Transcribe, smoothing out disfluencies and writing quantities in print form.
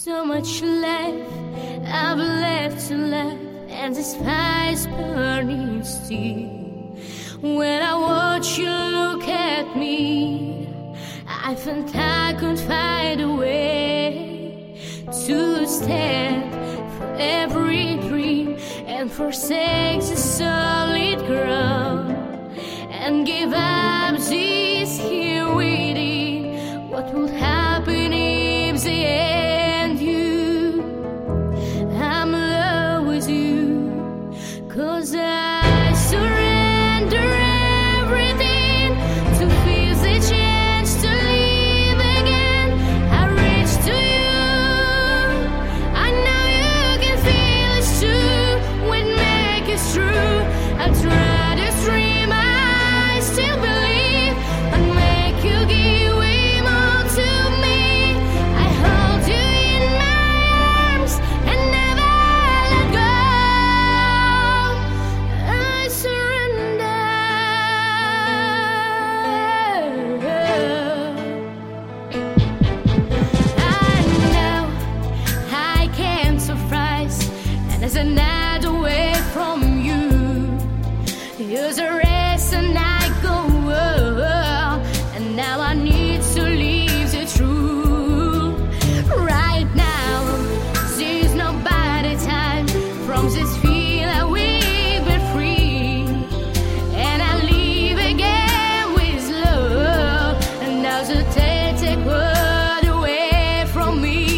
So much life I've left to live, and this fire's burning still. When I watch you look at me, I felt I couldn't find a way to stand for every dream and forsake the solid ground and give up this here waiting. What will happen if the end you? I'm in love with you, 'cause I surrender everything to feel the chance to live again. I reach to you, I know you can feel it too. When make it true, I try to dream, I still believe I'd make you give way more to me. I hold you in my arms and never let go. I surrender. I know I can't surprise, and there's another way from you. You're the reason I go, and now I need to leave the truth. Right now, there's no better time from this feel I will be free, and I live again with love. And now the take word away from me.